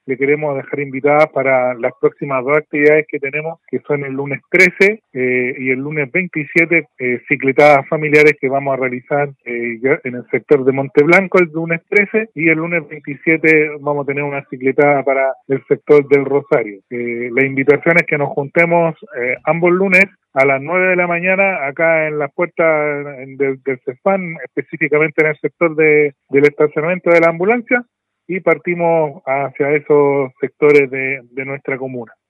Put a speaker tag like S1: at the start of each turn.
S1: le queremos dejar invitadas para las próximas dos actividades que tenemos, que son el lunes 13 y el lunes 27, cicletadas familiares que vamos a realizar en el sector de Monteblanco el lunes 13, y el lunes 27 vamos a tener una cicletada para el sector del Rosario. La invitación es que nos juntemos ambos lunes a las 9 de la mañana acá en las puertas del CEFAM, específicamente en el sector del estacionamiento de la ambulancia, y partimos hacia esos sectores de nuestra comuna.